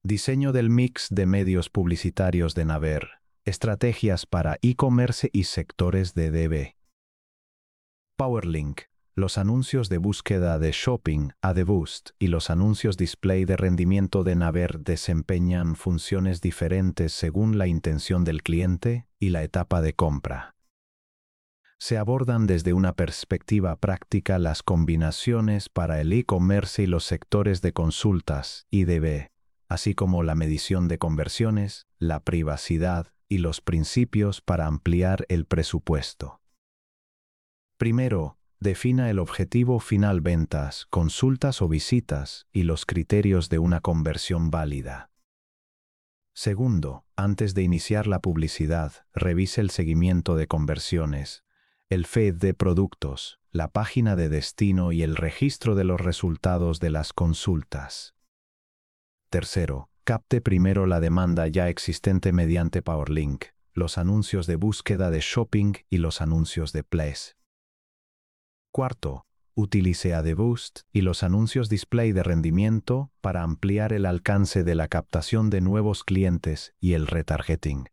Diseño del mix de medios publicitarios de Naver. Estrategias para e-commerce y sectores de DB. PowerLink. Los anuncios de búsqueda de Shopping, AdBoost, y los anuncios display de rendimiento de Naver desempeñan funciones diferentes según la intención del cliente y la etapa de compra. Se abordan desde una perspectiva práctica las combinaciones para el e-commerce y los sectores de consultas, IDB, así como la medición de conversiones, la privacidad y los principios para ampliar el presupuesto. Primero, defina el objetivo final: ventas, consultas o visitas, y los criterios de una conversión válida. Segundo, antes de iniciar la publicidad, revise el seguimiento de conversiones, el feed de productos, la página de destino y el registro de los resultados de las consultas. Tercero, capte primero la demanda ya existente mediante PowerLink, los anuncios de búsqueda de Shopping y los anuncios de Place. Cuarto, utilice AdBoost y los anuncios display de rendimiento para ampliar el alcance de la captación de nuevos clientes y el retargeting.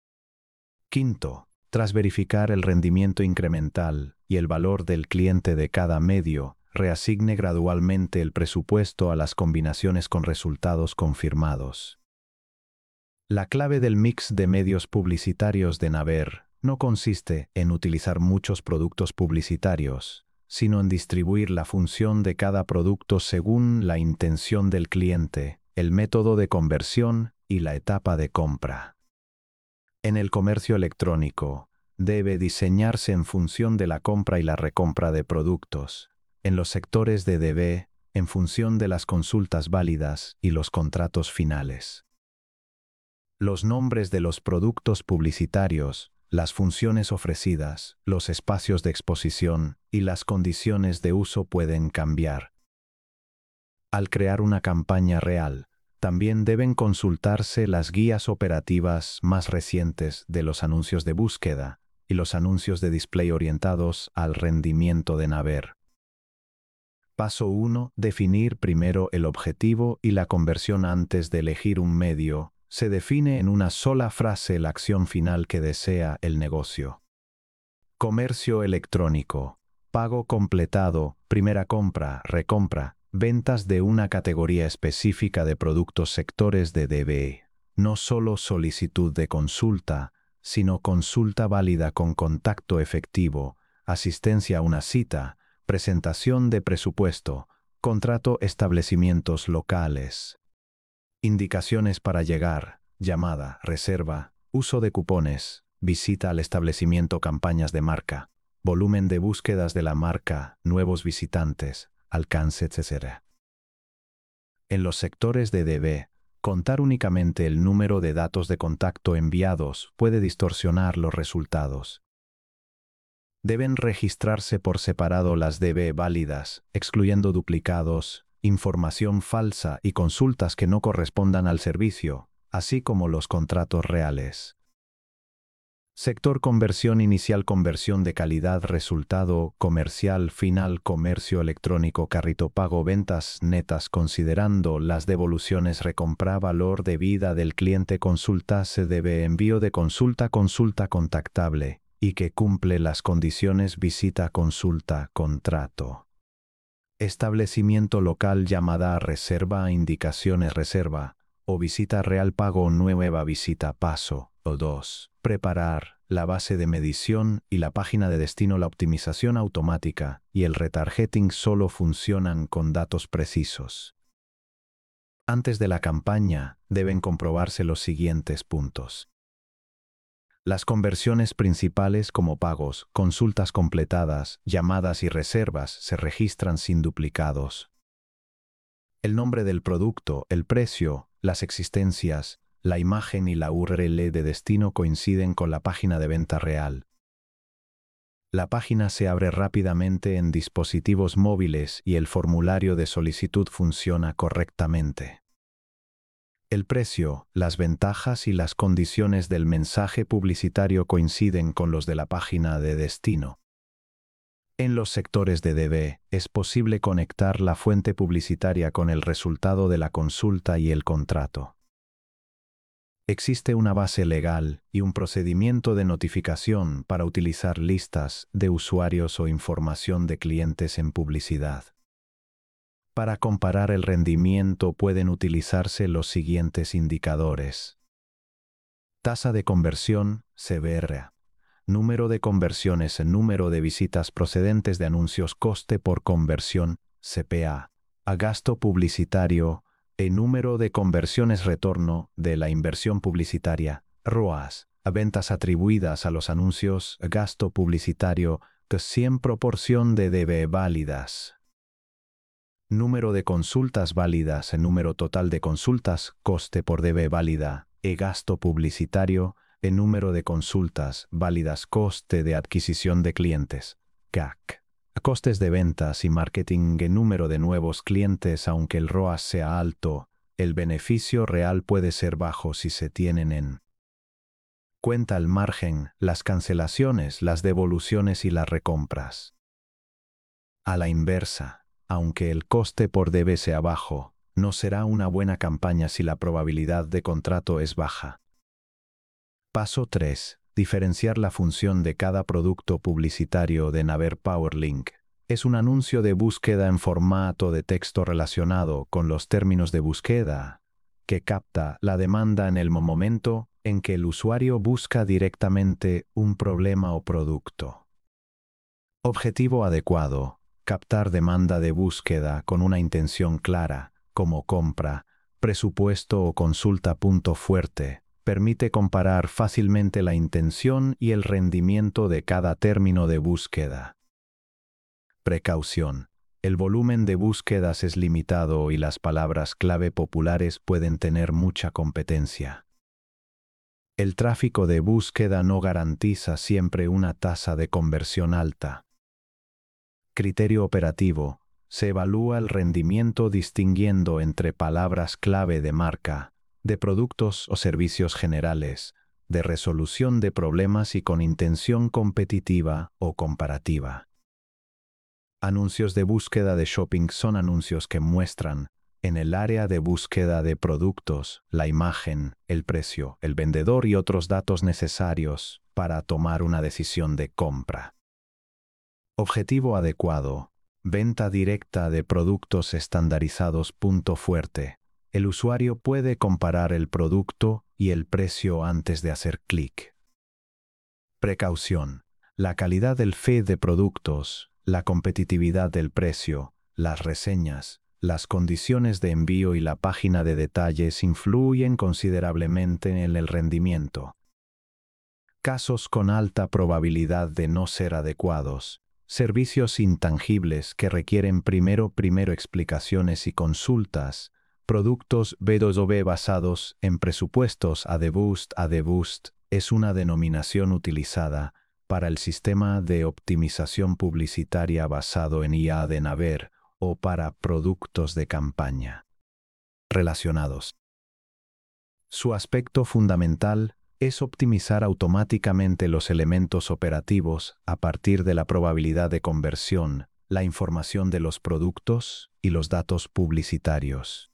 Quinto, tras verificar el rendimiento incremental y el valor del cliente de cada medio, reasigne gradualmente el presupuesto a las combinaciones con resultados confirmados. La clave del mix de medios publicitarios de Naver no consiste en utilizar muchos productos publicitarios, sino en distribuir la función de cada producto según la intención del cliente, el método de conversión y la etapa de compra. En el comercio electrónico, debe diseñarse en función de la compra y la recompra de productos. En los sectores de DB, en función de las consultas válidas y los contratos finales. Los nombres de los productos publicitarios, las funciones ofrecidas, los espacios de exposición y las condiciones de uso pueden cambiar. Al crear una campaña real, también deben consultarse las guías operativas más recientes de los anuncios de búsqueda y los anuncios de display orientados al rendimiento de Naver. Paso 1. Definir primero el objetivo y la conversión antes de elegir un medio. Se define en una sola frase la acción final que desea el negocio. Comercio electrónico. Pago completado, primera compra, recompra, ventas de una categoría específica de productos, sectores de DB. No solo solicitud de consulta, sino consulta válida con contacto efectivo, asistencia a una cita, presentación de presupuesto, contrato, establecimientos locales. Indicaciones para llegar, llamada, reserva, uso de cupones, visita al establecimiento, campañas de marca, volumen de búsquedas de la marca, nuevos visitantes, alcance, etc. En los sectores de DB, contar únicamente el número de datos de contacto enviados puede distorsionar los resultados. Deben registrarse por separado las DB válidas, excluyendo duplicados, información falsa y consultas que no correspondan al servicio, así como los contratos reales. Sector conversión inicial, conversión de calidad, resultado comercial final, comercio electrónico, carrito pago, ventas netas considerando las devoluciones, recompra, valor de vida del cliente, consulta se debe, envío de consulta, consulta contactable y que cumple las condiciones, visita, consulta, contrato. Establecimiento local, llamada, reserva, indicaciones, reserva, o visita real, pago, nueva visita, paso, o 2. Preparar la base de medición y la página de destino. La optimización automática y el retargeting solo funcionan con datos precisos. Antes de la campaña, deben comprobarse los siguientes puntos. Las conversiones principales como pagos, consultas completadas, llamadas y reservas se registran sin duplicados. El nombre del producto, el precio, las existencias, la imagen y la URL de destino coinciden con la página de venta real. La página se abre rápidamente en dispositivos móviles y el formulario de solicitud funciona correctamente. El precio, las ventajas y las condiciones del mensaje publicitario coinciden con los de la página de destino. En los sectores de DB, es posible conectar la fuente publicitaria con el resultado de la consulta y el contrato. Existe una base legal y un procedimiento de notificación para utilizar listas de usuarios o información de clientes en publicidad. Para comparar el rendimiento pueden utilizarse los siguientes indicadores. Tasa de conversión, CBR. Número de conversiones en número de visitas procedentes de anuncios, coste por conversión, CPA. A gasto publicitario, el número de conversiones retorno de la inversión publicitaria, ROAS. A ventas atribuidas a los anuncios, gasto publicitario, que 100 proporción de DB válidas. Número de consultas válidas en número total de consultas, coste por DB válida, gasto publicitario, el número de consultas válidas, coste de adquisición de clientes, CAC. Costes de ventas y marketing en número de nuevos clientes. Aunque el ROAS sea alto, el beneficio real puede ser bajo si se tienen en cuenta el margen, las cancelaciones, las devoluciones y las recompras. A la inversa, aunque el coste por DB sea bajo, no será una buena campaña si la probabilidad de contrato es baja. Paso 3. Diferenciar la función de cada producto publicitario de Naver PowerLink. Es un anuncio de búsqueda en formato de texto relacionado con los términos de búsqueda, que capta la demanda en el momento en que el usuario busca directamente un problema o producto. Objetivo adecuado. Captar demanda de búsqueda con una intención clara, como compra, presupuesto o consulta. Punto fuerte. Permite comparar fácilmente la intención y el rendimiento de cada término de búsqueda. Precaución. El volumen de búsquedas es limitado y las palabras clave populares pueden tener mucha competencia. El tráfico de búsqueda no garantiza siempre una tasa de conversión alta. Criterio operativo. Se evalúa el rendimiento distinguiendo entre palabras clave de marca, de productos o servicios generales, de resolución de problemas y con intención competitiva o comparativa. Anuncios de búsqueda de shopping son anuncios que muestran, en el área de búsqueda de productos, la imagen, el precio, el vendedor y otros datos necesarios para tomar una decisión de compra. Objetivo adecuado. Venta directa de productos estandarizados. Punto fuerte. El usuario puede comparar el producto y el precio antes de hacer clic. Precaución. La calidad del feed de productos, la competitividad del precio, las reseñas, las condiciones de envío y la página de detalles influyen considerablemente en el rendimiento. Casos con alta probabilidad de no ser adecuados. Servicios intangibles que requieren primero explicaciones y consultas. Productos B2B basados en presupuestos. AdBoost es una denominación utilizada para el sistema de optimización publicitaria basado en IA de Naver o para productos de campaña relacionados. Su aspecto fundamental es optimizar automáticamente los elementos operativos a partir de la probabilidad de conversión, la información de los productos y los datos publicitarios.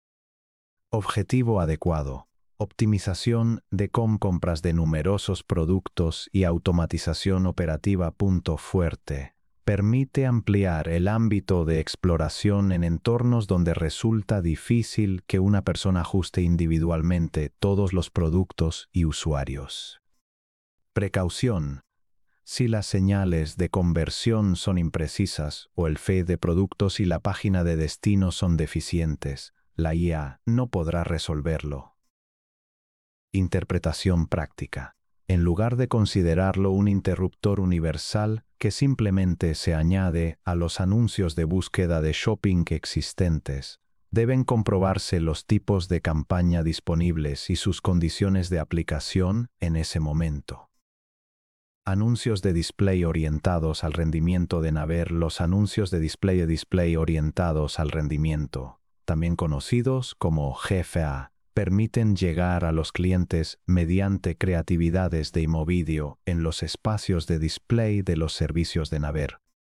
Objetivo adecuado. Optimización de compras de numerosos productos y automatización operativa. Punto fuerte. Permite ampliar el ámbito de exploración en entornos donde resulta difícil que una persona ajuste individualmente todos los productos y usuarios. Precaución. Si las señales de conversión son imprecisas o el feed de productos y la página de destino son deficientes, la IA no podrá resolverlo. Interpretación práctica. En lugar de considerarlo un interruptor universal que simplemente se añade a los anuncios de búsqueda de shopping existentes, deben comprobarse los tipos de campaña disponibles y sus condiciones de aplicación en ese momento. Anuncios de display orientados al rendimiento de Naver. Los anuncios de display orientados al rendimiento, también conocidos como GFA, permiten llegar a los clientes mediante creatividades de Imovideo en los espacios de display de los servicios de Naver.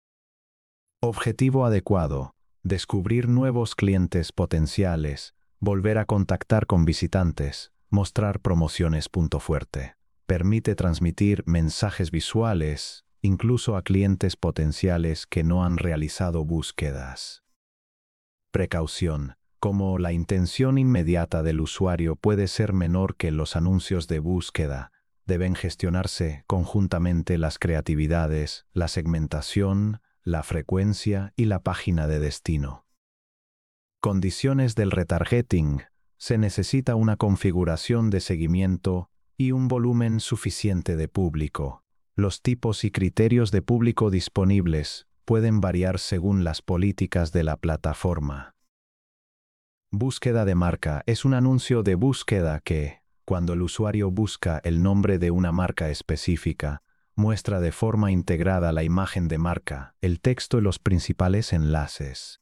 Objetivo adecuado. Descubrir nuevos clientes potenciales, volver a contactar con visitantes, Mostrar promociones. Punto fuerte. Permite transmitir mensajes visuales, incluso a clientes potenciales que no han realizado búsquedas. Precaución. Como la intención inmediata del usuario puede ser menor que los anuncios de búsqueda, deben gestionarse conjuntamente las creatividades, la segmentación, la frecuencia y la página de destino. Condiciones del retargeting. Se necesita una configuración de seguimiento y un volumen suficiente de público. Los tipos y criterios de público disponibles pueden variar según las políticas de la plataforma. Búsqueda de marca es un anuncio de búsqueda que, cuando el usuario busca el nombre de una marca específica, muestra de forma integrada la imagen de marca, el texto y los principales enlaces.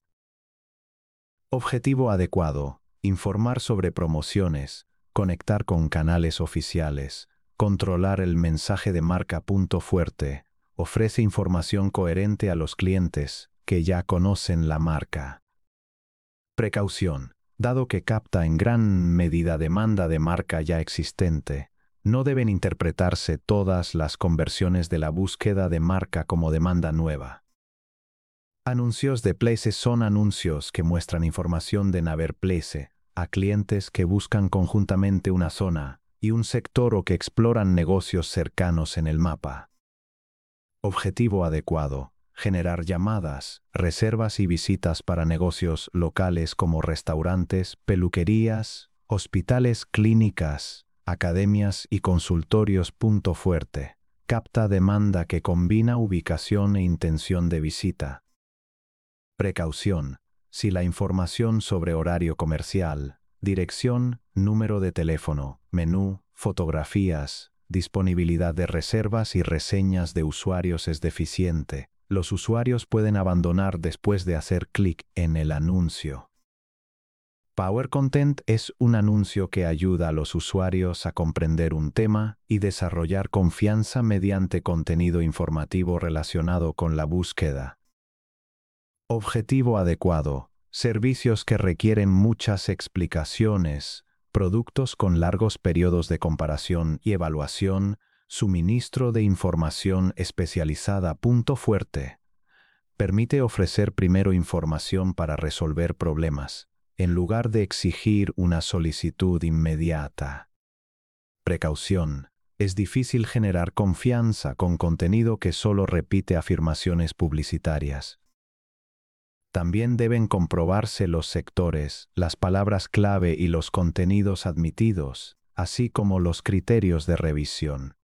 Objetivo adecuado. Informar sobre promociones, conectar con canales oficiales, controlar el mensaje de marca. Punto fuerte. Ofrece información coherente a los clientes que ya conocen la marca. Precaución. Dado que capta en gran medida demanda de marca ya existente, no deben interpretarse todas las conversiones de la búsqueda de marca como demanda nueva. Anuncios de Place son anuncios que muestran información de Naver Place a clientes que buscan conjuntamente una zona y un sector o que exploran negocios cercanos en el mapa. Objetivo adecuado. Generar llamadas, reservas y visitas para negocios locales como restaurantes, peluquerías, hospitales, clínicas, academias y consultorios. Punto fuerte. Capta demanda que combina ubicación e intención de visita. Precaución. Si la información sobre horario comercial, dirección, número de teléfono, menú, fotografías, disponibilidad de reservas y reseñas de usuarios es deficiente, los usuarios pueden abandonar después de hacer clic en el anuncio. Power Content es un anuncio que ayuda a los usuarios a comprender un tema y desarrollar confianza mediante contenido informativo relacionado con la búsqueda. Objetivo adecuado. Servicios que requieren muchas explicaciones, productos con largos periodos de comparación y evaluación, suministro de información especializada. Punto fuerte. Permite ofrecer primero información para resolver problemas, en lugar de exigir una solicitud inmediata. Precaución. Es difícil generar confianza con contenido que solo repite afirmaciones publicitarias. También deben comprobarse los sectores, las palabras clave y los contenidos admitidos, así como los criterios de revisión.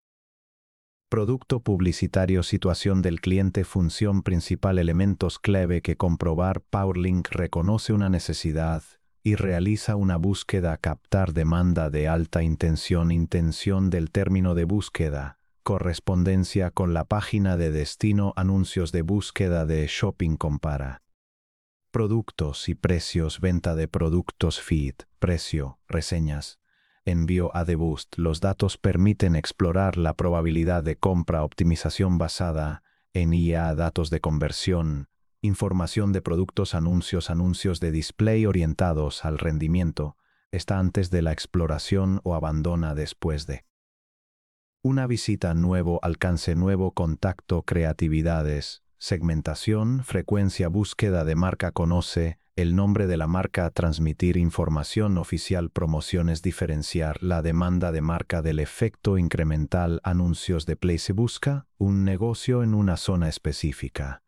Producto publicitario. Situación del cliente. Función principal. Elementos clave que comprobar. PowerLink reconoce una necesidad y realiza una búsqueda. Captar demanda de alta intención. Intención del término de búsqueda. Correspondencia con la página de destino. Anuncios de búsqueda de Shopping Compara. Productos y precios. Venta de productos. Feed. Precio. Reseñas. Envío a Boost. Los datos permiten explorar la probabilidad de compra. Optimización basada en IA. Datos de conversión. Información de productos. Anuncios. Anuncios de display orientados al rendimiento. Está antes de la exploración o abandona después de. Una visita. Nuevo alcance. Nuevo contacto. Creatividades. Segmentación. Frecuencia. Búsqueda de marca. Conoce el nombre de la marca. Transmitir información oficial. Promociones. Diferenciar la demanda de marca del efecto incremental. Anuncios de Place. Busca un negocio en una zona específica.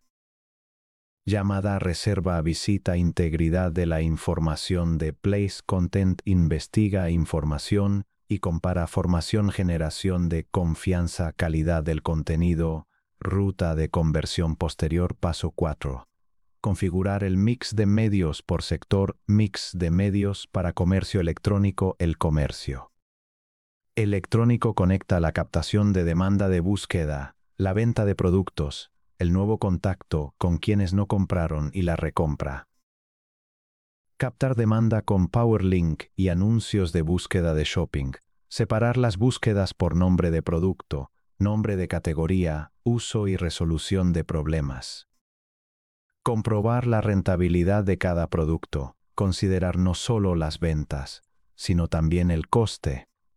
Llamada. Reserva. Visita. Integridad de la información de Place. Content. Investiga información y compara. Formación. Generación de confianza. Calidad del contenido. Ruta de conversión posterior. Paso 4. Configurar el mix de medios por sector. Mix de medios para comercio electrónico. El comercio electrónico conecta la captación de demanda de búsqueda, la venta de productos, el nuevo contacto con quienes no compraron y la recompra. Captar demanda con PowerLink y anuncios de búsqueda de shopping. Separar las búsquedas por nombre de producto, nombre de categoría, uso y resolución de problemas. Comprobar la rentabilidad de cada producto. Considerar no solo las ventas, sino también el coste,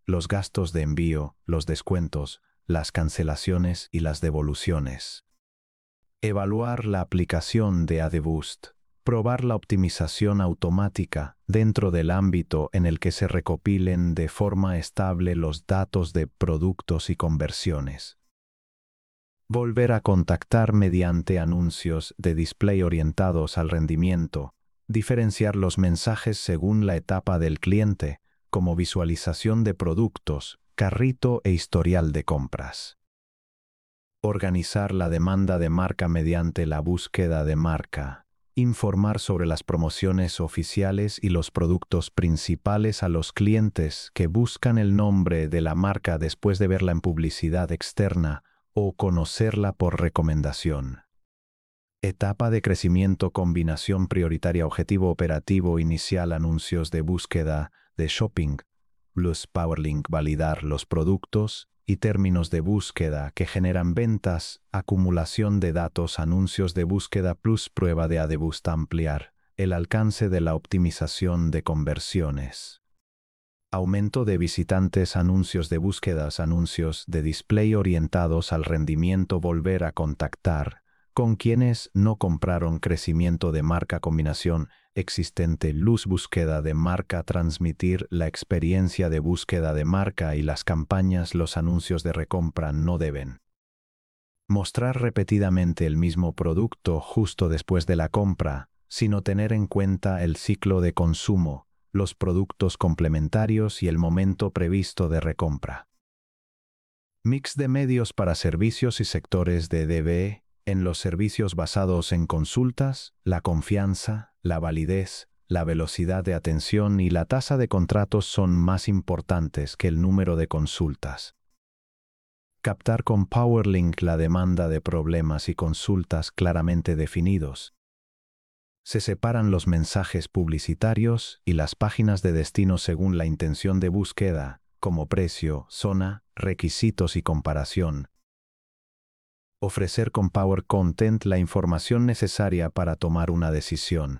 los gastos de envío, los descuentos, las cancelaciones y las devoluciones. Evaluar la aplicación de AdBoost. Probar la optimización automática dentro del ámbito en el que se recopilen de forma estable los datos de productos y conversiones. Volver a contactar mediante anuncios de display orientados al rendimiento. Diferenciar los mensajes según la etapa del cliente, como visualización de productos, carrito e historial de compras. Organizar la demanda de marca mediante la búsqueda de marca. Informar sobre las promociones oficiales y los productos principales a los clientes que buscan el nombre de la marca después de verla en publicidad externa o conocerla por recomendación. Etapa de crecimiento, combinación prioritaria, objetivo operativo inicial, anuncios de búsqueda de shopping, plus PowerLink, validar los productos y términos de búsqueda que generan ventas, acumulación de datos, anuncios de búsqueda plus prueba de AdBoost, ampliar el alcance de la optimización de conversiones. Aumento de visitantes, anuncios de búsquedas, anuncios de display orientados al rendimiento, volver a contactar con quienes no compraron, crecimiento de marca, combinación existente, luz, búsqueda de marca, transmitir la experiencia de búsqueda de marca y las campañas, los anuncios de recompra no deben mostrar repetidamente el mismo producto justo después de la compra, sino tener en cuenta el ciclo de consumo, los productos complementarios y el momento previsto de recompra. Mix de medios para servicios y sectores de DB. En los servicios basados en consultas, la confianza, la validez, la velocidad de atención y la tasa de contratos son más importantes que el número de consultas. Captar con PowerLink la demanda de problemas y consultas claramente definidos. Se separan los mensajes publicitarios y las páginas de destino según la intención de búsqueda, como precio, zona, requisitos y comparación. Ofrecer con Power Content la información necesaria para tomar una decisión.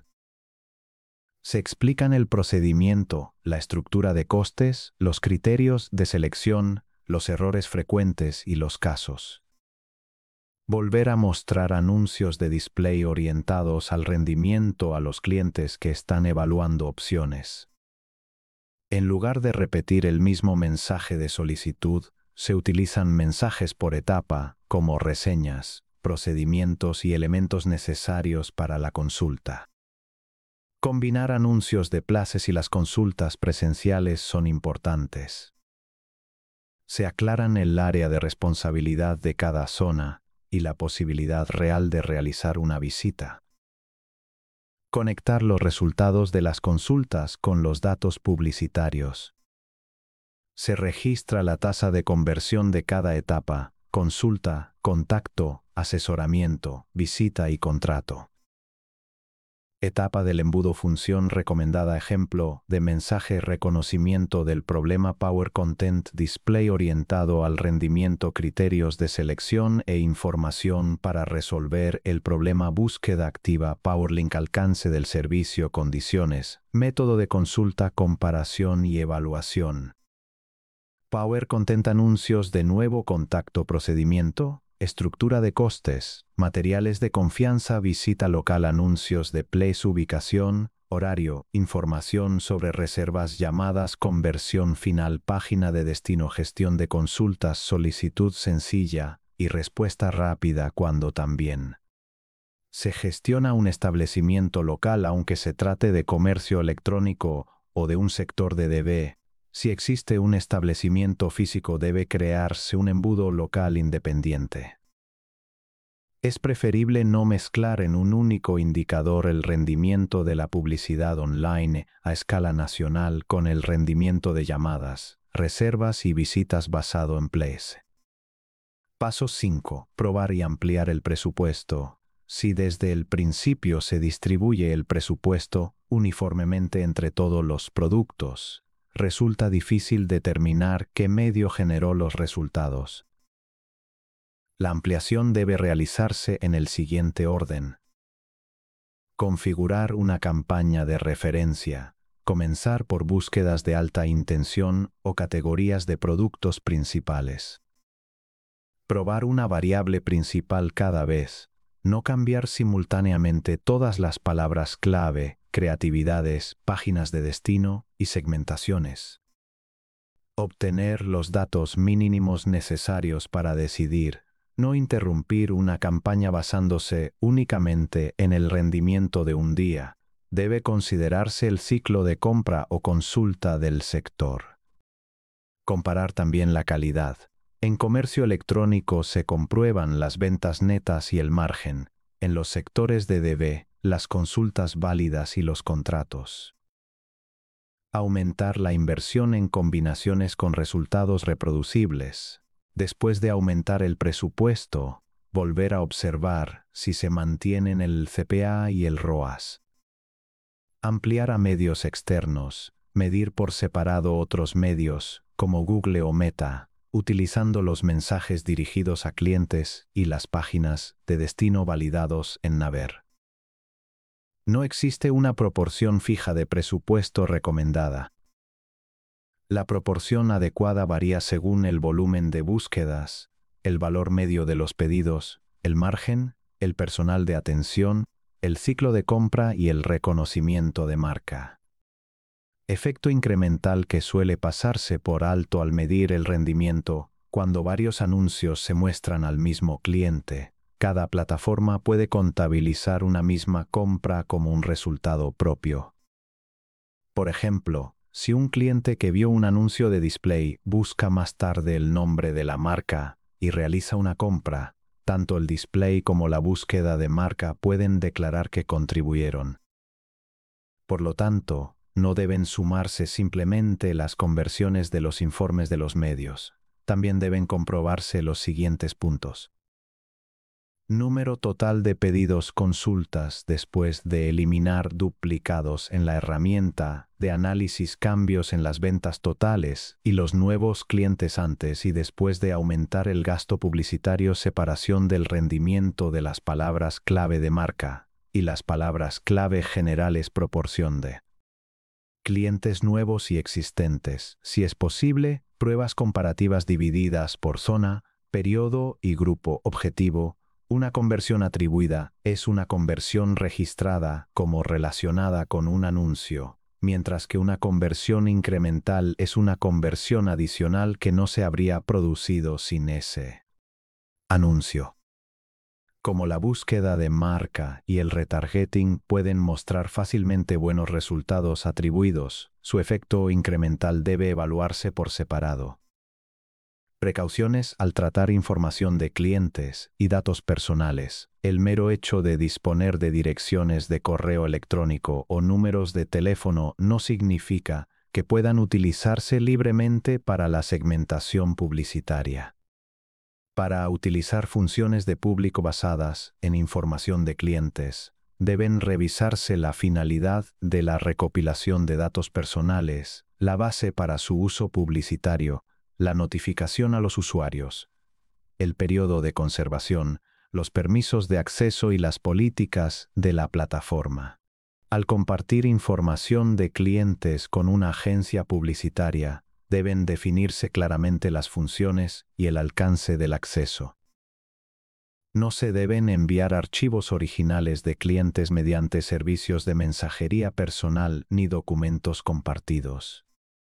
Se explican el procedimiento, la estructura de costes, los criterios de selección, los errores frecuentes y los casos. Volver a mostrar anuncios de display orientados al rendimiento a los clientes que están evaluando opciones. En lugar de repetir el mismo mensaje de solicitud, se utilizan mensajes por etapa, como reseñas, procedimientos y elementos necesarios para la consulta. Combinar anuncios de plazas y las consultas presenciales son importantes. Se aclaran el área de responsabilidad de cada zona y la posibilidad real de realizar una visita. Conectar los resultados de las consultas con los datos publicitarios. Se registra la tasa de conversión de cada etapa, consulta, contacto, asesoramiento, visita y contrato. Etapa del embudo, función recomendada, ejemplo de mensaje, reconocimiento del problema, Power Content Display orientado al rendimiento, criterios de selección e información para resolver el problema, búsqueda activa, PowerLink, alcance del servicio, condiciones, método de consulta, comparación y evaluación. Power Content, anuncios de nuevo contacto, procedimiento, estructura de costes, materiales de confianza, visita local, anuncios de place, ubicación, horario, información sobre reservas, llamadas, conversión final, página de destino, gestión de consultas, solicitud sencilla y respuesta rápida cuando también se gestiona un establecimiento local, aunque se trate de comercio electrónico o de un sector de DB. Si existe un establecimiento físico, debe crearse un embudo local independiente. Es preferible no mezclar en un único indicador el rendimiento de la publicidad online a escala nacional con el rendimiento de llamadas, reservas y visitas basado en place. Paso 5. Probar y ampliar el presupuesto. Si desde el principio se distribuye el presupuesto uniformemente entre todos los productos, resulta difícil determinar qué medio generó los resultados. La ampliación debe realizarse en el siguiente orden. Configurar una campaña de referencia. Comenzar por búsquedas de alta intención o categorías de productos principales. Probar una variable principal cada vez. No cambiar simultáneamente todas las palabras clave, creatividades, páginas de destino y segmentaciones. Obtener los datos mínimos necesarios para decidir. No interrumpir una campaña basándose únicamente en el rendimiento de un día. Debe considerarse el ciclo de compra o consulta del sector. Comparar también la calidad. En comercio electrónico se comprueban las ventas netas y el margen. En los sectores de DB, las consultas válidas y los contratos. Aumentar la inversión en combinaciones con resultados reproducibles. Después de aumentar el presupuesto, volver a observar si se mantienen el CPA y el ROAS. Ampliar a medios externos. Medir por separado otros medios, como Google o Meta, utilizando los mensajes dirigidos a clientes y las páginas de destino validados en Naver. No existe una proporción fija de presupuesto recomendada. La proporción adecuada varía según el volumen de búsquedas, el valor medio de los pedidos, el margen, el personal de atención, el ciclo de compra y el reconocimiento de marca. Efecto incremental que suele pasarse por alto al medir el rendimiento cuando varios anuncios se muestran al mismo cliente. Cada plataforma puede contabilizar una misma compra como un resultado propio. Por ejemplo, si un cliente que vio un anuncio de display busca más tarde el nombre de la marca y realiza una compra, tanto el display como la búsqueda de marca pueden declarar que contribuyeron. Por lo tanto, no deben sumarse simplemente las conversiones de los informes de los medios. También deben comprobarse los siguientes puntos. Número total de pedidos consultas después de eliminar duplicados en la herramienta de análisis, cambios en las ventas totales y los nuevos clientes antes y después de aumentar el gasto publicitario, separación del rendimiento de las palabras clave de marca y las palabras clave generales, proporción de clientes nuevos y existentes. Si es posible, pruebas comparativas divididas por zona, periodo y grupo objetivo. Una conversión atribuida es una conversión registrada como relacionada con un anuncio, mientras que una conversión incremental es una conversión adicional que no se habría producido sin ese anuncio. Como la búsqueda de marca y el retargeting pueden mostrar fácilmente buenos resultados atribuidos, su efecto incremental debe evaluarse por separado. Precauciones al tratar información de clientes y datos personales. El mero hecho de disponer de direcciones de correo electrónico o números de teléfono no significa que puedan utilizarse libremente para la segmentación publicitaria. Para utilizar funciones de público basadas en información de clientes, deben revisarse la finalidad de la recopilación de datos personales, la base para su uso publicitario, la notificación a los usuarios, el periodo de conservación, los permisos de acceso y las políticas de la plataforma. Al compartir información de clientes con una agencia publicitaria, deben definirse claramente las funciones y el alcance del acceso. No se deben enviar archivos originales de clientes mediante servicios de mensajería personal ni documentos compartidos.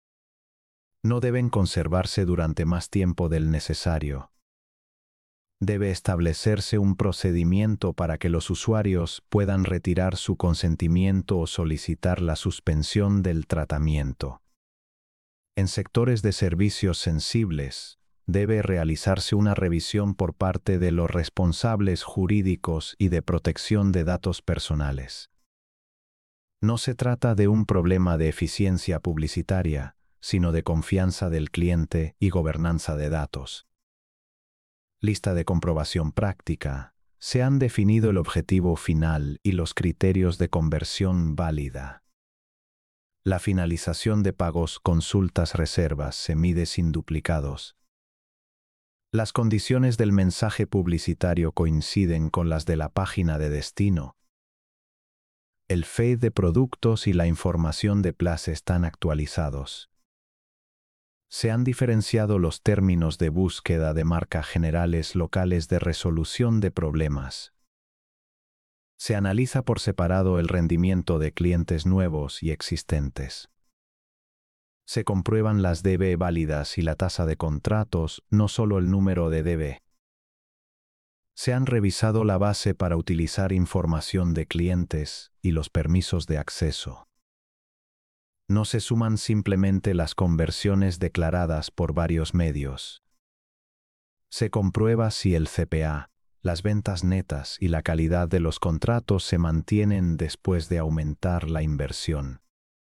No deben conservarse durante más tiempo del necesario. Debe establecerse un procedimiento para que los usuarios puedan retirar su consentimiento o solicitar la suspensión del tratamiento. En sectores de servicios sensibles, debe realizarse una revisión por parte de los responsables jurídicos y de protección de datos personales. No se trata de un problema de eficiencia publicitaria, sino de confianza del cliente y gobernanza de datos. Lista de comprobación práctica. Se han definido el objetivo final y los criterios de conversión válida. La finalización de pagos, consultas, reservas se mide sin duplicados. Las condiciones del mensaje publicitario coinciden con las de la página de destino. El feed de productos y la información de Plus están actualizados. Se han diferenciado los términos de búsqueda de marca generales locales de resolución de problemas. Se analiza por separado el rendimiento de clientes nuevos y existentes. Se comprueban las DB válidas y la tasa de contratos, no solo el número de DB. Se han revisado la base para utilizar información de clientes y los permisos de acceso. No se suman simplemente las conversiones declaradas por varios medios. Se comprueba si el CPA, las ventas netas y la calidad de los contratos se mantienen después de aumentar la inversión.